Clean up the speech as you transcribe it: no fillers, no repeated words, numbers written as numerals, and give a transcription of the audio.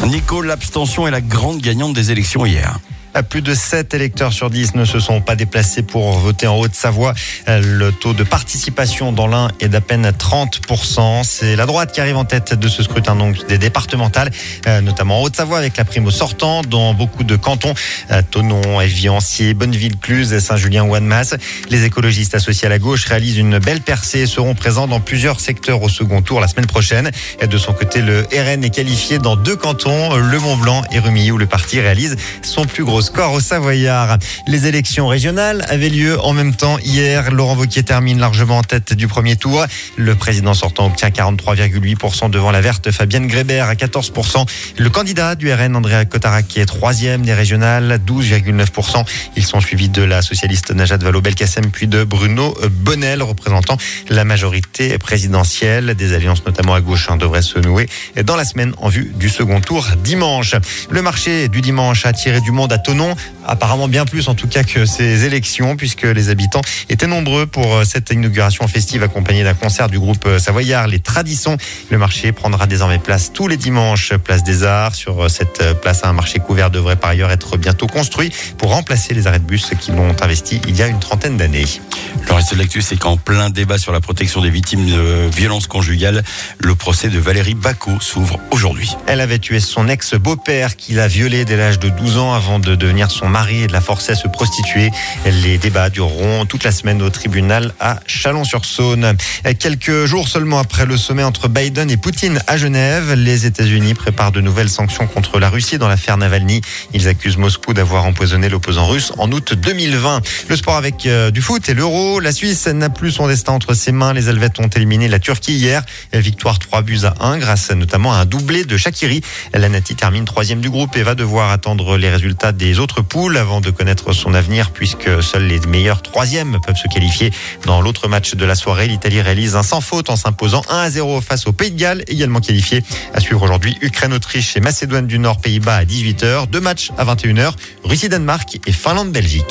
Nico, l'abstention est la grande gagnante des élections hier. Plus de 7 électeurs sur 10 ne se sont pas déplacés pour voter en Haute-Savoie. Le taux de participation dans l'Ain est d'à peine 30%. C'est la droite qui arrive en tête de ce scrutin donc des départementales, notamment en Haute-Savoie avec la prime au sortant dans beaucoup de cantons. Thonon, Évian-Sier, Bonneville, Cluses, Saint-Julien ou Annemasse. Les écologistes associés à la gauche réalisent une belle percée et seront présents dans plusieurs secteurs au second tour la semaine prochaine. De son côté, le RN est qualifié dans 2 cantons, le Mont-Blanc et Rumilly, où le parti réalise son plus gros score au Savoyard. Les élections régionales avaient lieu en même temps hier. Laurent Wauquiez termine largement en tête du premier tour. Le président sortant obtient 43,8% devant la verte Fabienne Grébert à 14%. Le candidat du RN, Andréa Cotarac, est 3e des régionales, 12,9%. Ils sont suivis de la socialiste Najat Vallaud-Belkacem puis de Bruno Bonnel, représentant la majorité présidentielle. Des alliances notamment à gauche devraient se nouer dans la semaine en vue du second tour dimanche. Le marché du dimanche a attiré du monde à Thonon, apparemment bien plus en tout cas que ces élections, puisque les habitants étaient nombreux pour cette inauguration festive accompagnée d'un concert du groupe savoyard Les Tradisons. Le marché prendra désormais place tous les dimanches, place des Arts. Sur cette place, un marché couvert devrait par ailleurs être bientôt construit pour remplacer les arrêts de bus qui l'ont investi il y a une trentaine d'années. Le reste de l'actu, c'est qu'en plein débat sur la protection des victimes de violences conjugales, le procès de Valérie Bacot s'ouvre aujourd'hui. Elle avait tué son ex-beau-père qui l'a violée dès l'âge de 12 ans avant de devenir son mari et de la forcer à se prostituer. Les débats dureront toute la semaine au tribunal à Chalon-sur-Saône. Quelques jours seulement après le sommet entre Biden et Poutine à Genève, les États-Unis préparent de nouvelles sanctions contre la Russie dans l'affaire Navalny. Ils accusent Moscou d'avoir empoisonné l'opposant russe en août 2020. Le sport avec du foot et l'Euro. La Suisse n'a plus son destin entre ses mains. Les Helvètes ont éliminé la Turquie hier. Victoire 3-1 grâce notamment à un doublé de Shaqiri. La Nati termine 3e du groupe et va devoir attendre les résultats des autres poules avant de connaître son avenir, puisque seuls les meilleurs 3e peuvent se qualifier. Dans l'autre match de la soirée, l'Italie réalise un sans faute en s'imposant 1-0 face au Pays de Galles, également qualifié. À suivre aujourd'hui, Ukraine-Autriche et Macédoine du Nord, Pays-Bas à 18h. 2 matchs à 21h, Russie-Danemark et Finlande-Belgique.